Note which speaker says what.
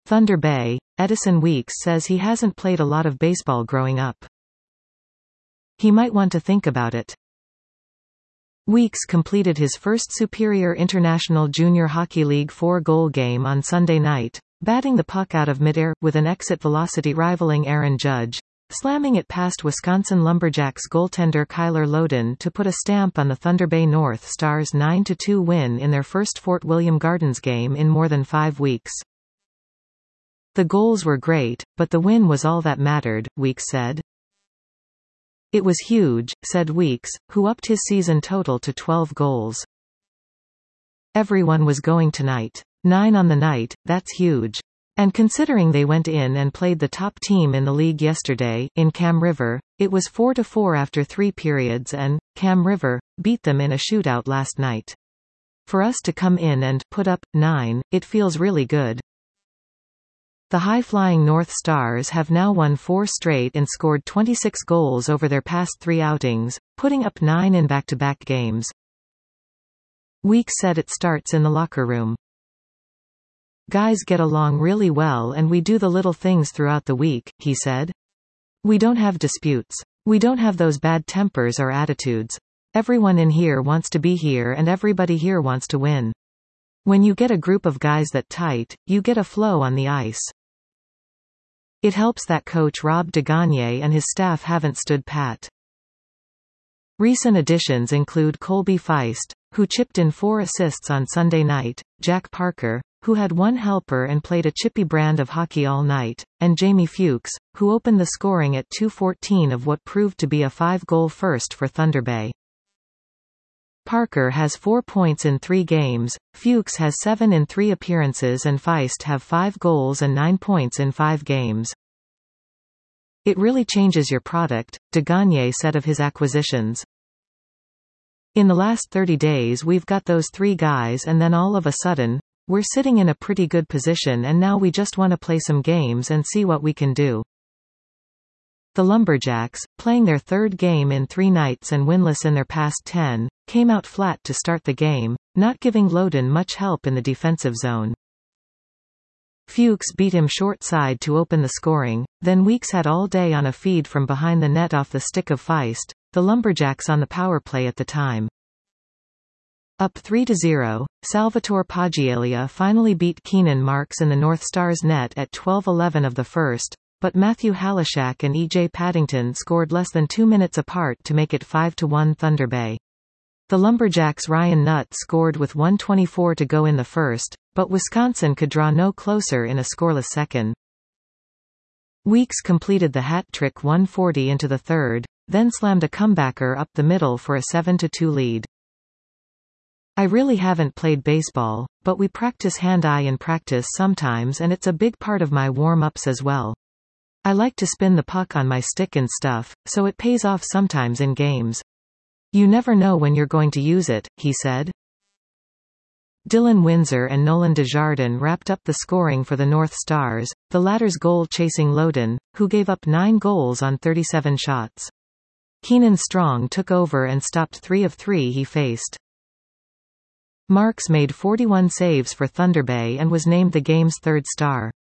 Speaker 1: Thunder Bay. Edison Weeks says he hasn't played a lot of baseball growing up. He might want to think about it. Weeks completed his first Superior International Junior Hockey League 4-goal game on Sunday night, batting the puck out of midair, with an exit velocity rivaling Aaron Judge, slamming it past Wisconsin Lumberjacks goaltender Kyler Lowden to put a stamp on the Thunder Bay North Stars' 9-2 win in their first Fort William Gardens game in more than 5 weeks. The goals were great, but the win was all that mattered, Weeks said. It was huge, said Weeks, who upped his season total to 12 goals. Everyone was going tonight. 9 on the night, that's huge. And considering they went in and played the top team in the league yesterday, in Cam River, it was 4-4 after 3 periods and, Cam River, beat them in a shootout last night. For us to come in and put up 9, it feels really good. The high-flying North Stars have now won 4 straight and scored 26 goals over their past 3 outings, putting up 9 in back-to-back games. Weeks said it starts in the locker room. Guys get along really well and we do the little things throughout the week, he said. We don't have disputes. We don't have those bad tempers or attitudes. Everyone in here wants to be here and everybody here wants to win. When you get a group of guys that tight, you get a flow on the ice. It helps that coach Rob DeGagne and his staff haven't stood pat. Recent additions include Colby Feist, who chipped in 4 assists on Sunday night, Jack Parker, who had 1 helper and played a chippy brand of hockey all night, and Jamie Fuchs, who opened the scoring at 2:14 of what proved to be a 5-goal first for Thunder Bay. Parker has 4 points in 3 games, Fuchs has 7 in 3 appearances and Feist have 5 goals and 9 points in 5 games. It really changes your product, DeGagne said of his acquisitions. In the last 30 days we've got those 3 guys and then all of a sudden, we're sitting in a pretty good position and now we just want to play some games and see what we can do. The Lumberjacks, playing their 3rd game in 3 nights and winless in their past 10, came out flat to start the game, not giving Lowden much help in the defensive zone. Fuchs beat him short side to open the scoring, then Weeks had all day on a feed from behind the net off the stick of Feist, the Lumberjacks on the power play at the time. Up 3-0, Salvatore Paggialia finally beat Keenan Marks in the North Stars net at 12:11 of the first, but Matthew Halishak and E.J. Paddington scored less than 2 minutes apart to make it 5-1 Thunder Bay. The Lumberjacks' Ryan Nutt scored with 1:24 to go in the first, but Wisconsin could draw no closer in a scoreless second. Weeks completed the hat trick 1:40 into the third, then slammed a comebacker up the middle for a 7-2 lead. I really haven't played baseball, but we practice hand-eye in practice sometimes and it's a big part of my warm-ups as well. I like to spin the puck on my stick and stuff, so it pays off sometimes in games. You never know when you're going to use it, he said. Dylan Windsor and Nolan Desjardins wrapped up the scoring for the North Stars, the latter's goal chasing Lowden, who gave up 9 goals on 37 shots. Keenan Strong took over and stopped 3 of 3 he faced. Marks made 41 saves for Thunder Bay and was named the game's 3rd star.